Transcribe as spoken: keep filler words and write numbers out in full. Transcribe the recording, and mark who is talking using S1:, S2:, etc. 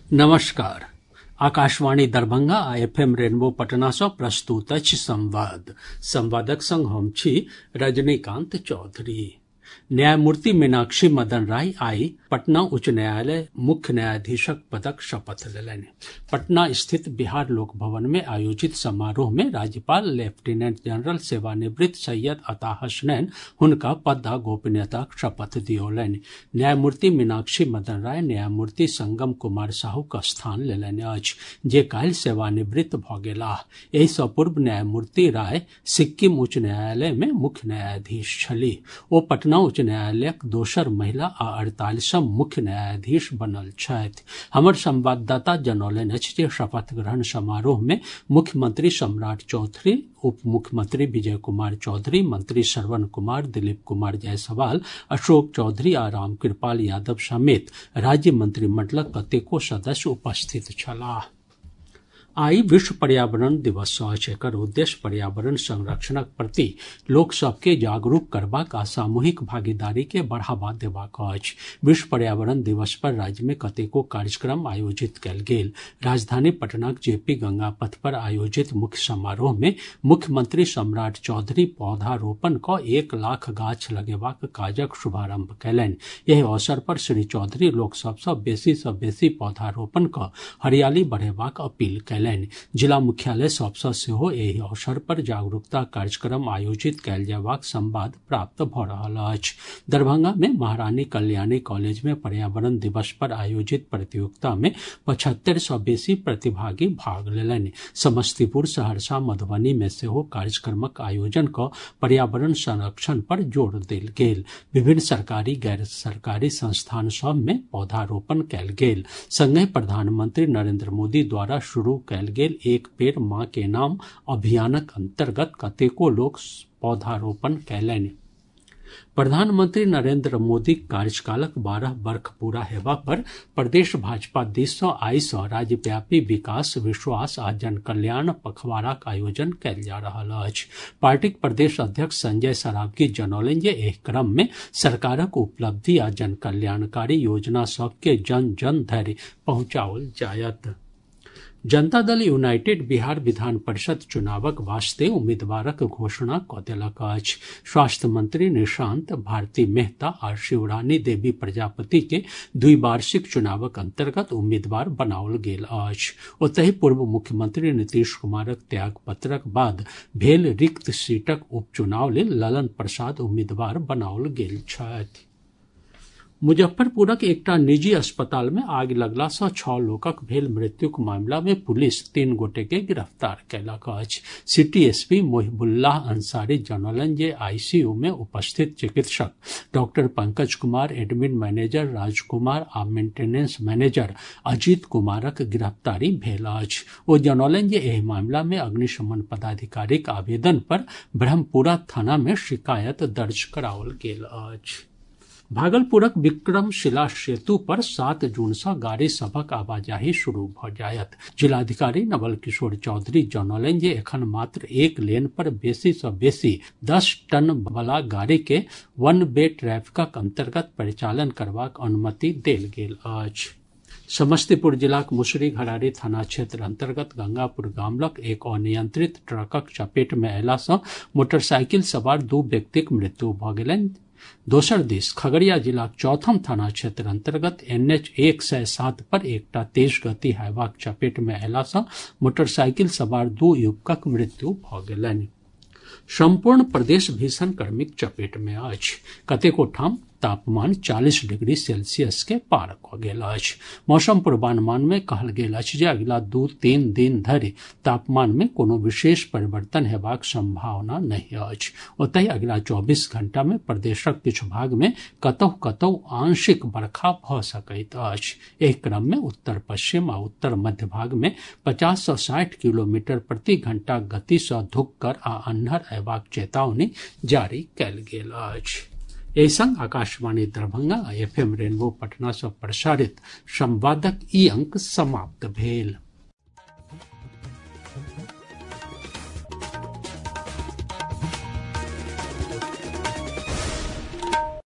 S1: नमस्कार। आकाशवाणी दरभंगा आ F M rainbow Patna सँ प्रस्तुत अछि संवाद। संवादक संग हम छी रजनीकांत चौधरी। न्यायमूर्ति मीनाक्षी मदन राय आइ पटना उच्च न्यायालय मुख्य न्यायाधीशक पदक शपथ लेलनि। पटना स्थित बिहार लोक भवन में आयोजित समारोह में राज्यपाल लेफ्टिनेंट जनरल सेवानिवृत्त सैयद अता हसनैन हुनका पद आ गोपनीयताक शपथ दियौलनि। न्यायमूर्ति मीनाक्षी मदन राय न्यायमूर्ति संगम कुमार साहूक स्थान लेलनि अछि, जे काल्हि सेवानिवृत्त भऽ गेलाह। एहि सँ पूर्व न्यायमूर्ति राय सिक्किम उच्च न्यायालय में मुख्य न्यायाधीश छलीह। ओ पटना उच्च न्यायालयक दोसर महिला आ अड़तालीसम मुख्य न्यायाधीश बनल छथि। हमर संवाददाता जनौलनि अछि जे शपथ ग्रहण समारोह में मुख्यमंत्री सम्राट चौधरी, उप मुख्यमंत्री विजय कुमार चौधरी, मंत्री श्रवण कुमार, दिलीप कुमार जायसवाल, अशोक चौधरी आ रामकृपाल यादव समेत राज्य मंत्रिमंडलक कतेको सदस्य उपस्थित छलाह। आइ विश्व पर्यावरण दिवस अछि। एकर उद्देश्य पर्यावरण संरक्षणक प्रति लोक सभ के जागरूक करबाक आ सामूहिक भागीदारी के बढ़ावा देबाक अछि। विश्व पर्यावरण दिवस पर राज्य में कतेको कार्यक्रम आयोजित कयल गेल। राजधानी पटनाक जेपी गंगा पथ पर आयोजित मुख्य समारोह में मुख्यमंत्री सम्राट चौधरी पौधारोपण कऽ एक लाख गाछ लगेबाक काजक शुभारंभ कयलनि। एहि अवसर पर श्री चौधरी लोक सभ सँ बेसी सँ बेसी पौधारोपण कऽ हरियाली बढ़ेबाक अपील कयलनि। जिला मुख्यालय सभ सँ सेहो एहि अवसर पर जागरूकता कार्यक्रम आयोजित कयल जयबाक संवाद प्राप्त भऽ रहल अछि। दरभंगा में महारानी कल्याणी कॉलेज में पर्यावरण दिवस पर आयोजित प्रतियोगिता में पचहत्तरि सँ बेसी प्रतिभागी भाग लेलनि। समस्तीपुर, सहरसा, मधुबनी में सेहो कार्यक्रमक आयोजन कऽ पर्यावरण संरक्षण पर जोर देल गेल। विभिन्न सरकारी गैर सरकारी संस्थान सभ में पौधारोपण कयल गेल। संगहि प्रधानमंत्री नरेंद्र मोदी द्वारा शुरू कयल गेल एक पेड़ मां के नाम अभियानक अंतर्गत कतेको लोक पौधारोपण कयलनि। प्रधानमंत्री नरेंद्र मोदीक कार्यकालक बारह वर्ष पूरा हेबा पर प्रदेश भाजपा दिस सँ आइ सँ राज्यव्यापी विकास, विश्वास आ जनकल्याण पखवाड़ाक आयोजन कयल जा रहल अछि। पार्टीक प्रदेश अध्यक्ष संजय सरावगी जनौलनि जे एहि क्रम में सरकारक उपलब्धि आ जनकल्याणकारी योजना सभ के जन जन धरि पहुंचाओल जायत। जनता दल यूनाइटेड बिहार विधान परिषद चुनावक वास्ते उम्मीदवारक घोषणा कऽ देलक अछि। स्वास्थ्य मंत्री निशांत, भारती मेहता आ शिवरानी देवी प्रजापति के द्विवार्षिक चुनावक अंतर्गत उम्मीदवार बनाओल गेल अछि। ओतहि पूर्व मुख्यमंत्री नीतीश कुमारक त्याग पत्रक बाद भेल रिक्त सीटक उपचुनाव लेल ललन प्रसाद उम्मीदवार बनाओल गेल छथि। मुजफ्फरपुरक एकटा निजी अस्पताल में आगि लगला सँ छह लोकक भेल मृत्युक मामिला में पुलिस तीन गोटे के गिरफ्तार कयलक अछि। सिटी एसपी मोहिबुल्लाह अंसारी जनौलनि जे आईसीयू में उपस्थित चिकित्सक doctor Pankaj Kumar, admin manager Rajkumar आ मेंटेनेंस मैनेजर अजीत कुमारक गिरफ्तारी भेल अछि। ओ जनौलनि जे एहि मामिला में अग्निशमन पदाधिकारीक आवेदन पर ब्रह्मपुरा थाना में शिकायत दर्ज कराओल गेल अछि। भागलपुरक विक्रमशिला सेतु पर सात जून सँ गाड़ी सभक आवाजाही शुरू भऽ जायत। जिलाधिकारी नवल किशोर चौधरी जनौलनि जे एखन मात्र एक लेन पर बेसी सँ बेसी दस टन वला गाड़ी के वन वे ट्रैफिकक अंतर्गत परिचालन करबाक अनुमति देल गेल अछि। समस्तीपुर जिलाक मुसरी घरारी थाना क्षेत्र अंतर्गत गंगापुर गाम लग एक अनियंत्रित ट्रकक चपेट में अयला सँ मोटरसाइकिल सवार दू व्यक्तिक मृत्यु भऽ गेलनि। दोसर दिस खगड़िया जिलाक चौथम थाना क्षेत्र अंतर्गत एनएच एक सय सात पर एकटा तेज गति हाइवाक चपेट में अयला सँ मोटरसाइकिल सवार दू युवकक मृत्यु भऽ गेलनि। संपूर्ण प्रदेश भीषण गर्मीक चपेट में अछि। कतेको ठाम तापमान चालीस डिग्री सेल्सियस के पार कऽ गेल अछि। मौसम पूर्वानुमान में कहल गेल अछि जे अगिला दू तीन दिन धरि तापमान में कोनो विशेष परिवर्तन हेबाक संभावना नहि अछि। ओतहि अगिला चौबीस घंटा में प्रदेशक किछु भाग में कतहु कतहु आंशिक बरखा भऽ सकैत अछि। एहि क्रम में उत्तर पश्चिम आ उत्तर मध्य भाग में पचास सँ साठि किलोमीटर प्रति घंटा गति सँ धुक्कर आ अन्हर अयबाक चेतावनी जारी कयल गेल अछि। एहि संग आकाशवाणी दरभंगा आ एफ एम रेनबो पटना सँ प्रसारित संवादक ई अंक समाप्त भेल।